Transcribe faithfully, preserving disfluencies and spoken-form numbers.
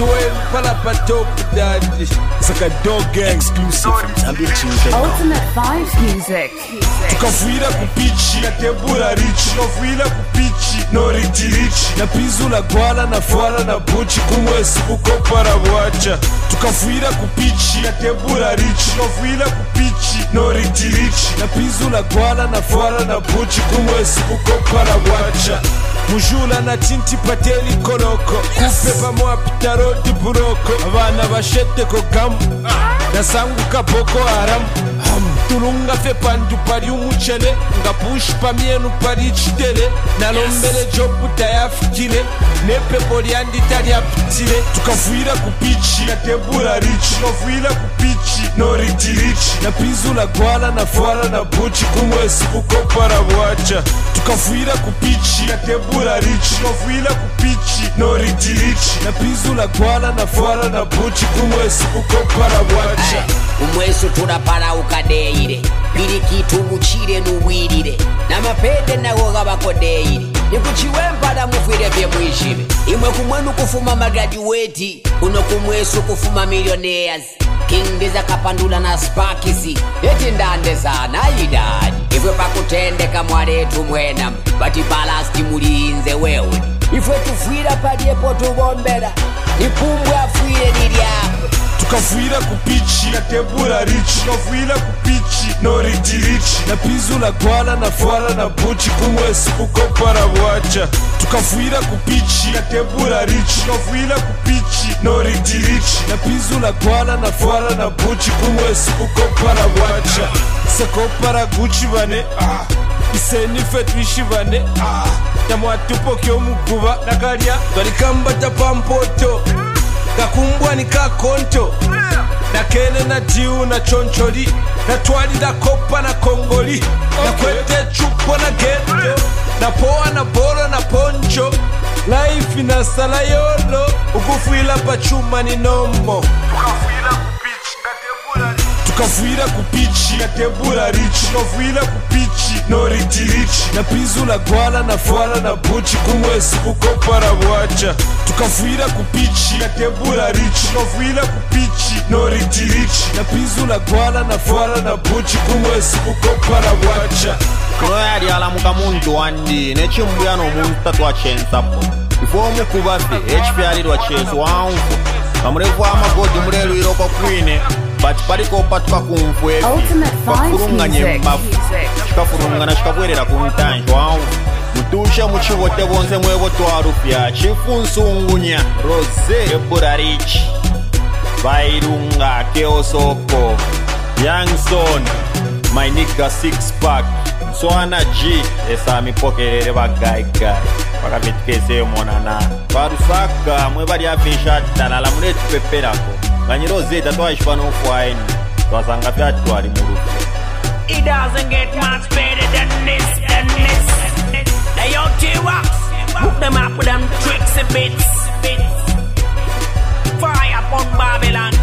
twelve palapa top daddy. It's like a dog gang exclusive from Zambia Tuesday. Ultimate Vibes Music. Tukafuira kupichi na tebura rich. Tukafuira kupichi no riti rich. Na pizu la gwala na fwala na buchi kumwesi kukopara wacha. Tukafuira kupichi na tebura rich. Tukafuira kupichi no riti rich. Na pizu la gwala na fwala na buchi kumwesi kukopara wacha. Mujula na tinti pateli koloko. Kupepa mwa pitarodi buroko. Abana bashete ko gamu na sangu ka Boko Haram. Tulunga fe pandu pari umuchele. Nga push pa mienu pari chitele. Na lombele jobu tayafikile. Nepe poliandi tari apitile. Tukafuira kupichi na tebura rich. Tukafuira kupichi no riti rich. Na pizu la gwala na fwala na buchi kumwesi kukopara wacha. Tukafuira kupichi na tebura rich. Tukafuira kupichi no riti rich. Na pizu la gwala na fwala na buchi kumwesi kukopara wacha. Umwesu turapara ukadeire. Piri kitu muchire nuwirire. Na mapende na goga bakodeire. Nikuchiwempada mufire vye mwishime. Imwe kumwenu kufuma magadueti. Uno kumwesu kufuma millionaires. King Diza kapandula na sparkisi. Eti ndande sana idadi. Ifwe pakutende kamwaretu mwenam. Bati balasti muliinze wewe. Ifwe tufira padiepo tubombera. Nipumbwe afuire niliapo. Tukafuira kupichi na tebura rich. Tukafuira kupichi no riti rich. Na pizu la gwala na fwala na buchi kumwesi kukopara wacha. Tukafuira kupichi na tebura rich. Tukafuira kupichi no riti rich. Na pizu la gwala na fwala na buchi kumwesi kukopara wacha. Sekopara guchi bane ah. Iseni fetwishi bane ah. Tamwatupo kyo muguba nakalya. Twalikamba tapampoto. Kakumbwa ni kakonto. Na kene na jiu na choncholi. Na twali na kopa na kongoli. Na kwete chupo na ghetto. Na poa na boro na poncho. Life ina sala yolo. Ukufuila pachuma ni nombo. Tukafuira kupichi na tebura rich. Tukafuira kupichi no riti rich. Na pizu la gwala na fwala na buchi kumwesi kukopara wacha. Tukafuira kupichi na tebura rich. Tukafuira kupichi no riti rich. Na pizu la gwala na fwala na buchi kumwesi kukopara wacha. Kuno yari alamuka muntu wandi. Nechimbuya no muntu tatu wachensapo. Ifo mukubafi H P R wachesu wangu. Kamurefu amagodi murelu iroko kwine. Bati pariko patuka kumfwe Kafurunga nyembafu Chikafurunga na chikabwerera kumtanjwa wangu. Mutusha muchivote bonse mwevo tuarupya. Chifu nsungunya Rose Tebura rich. Vairunga Keosoko Youngson My nigga six pack Swana G Esa mipokerere wa gai gai Wakavitkese monana Varusaka mwebari afisha Talala mune tupeperako Ganyiro zeta toa ishpano ufuaini Twasanga pya tuwari murufu. It doesn't get much better than this, than this. Hey yo T-Wax, hook them up with them tricks and bits. Fire upon Babylon.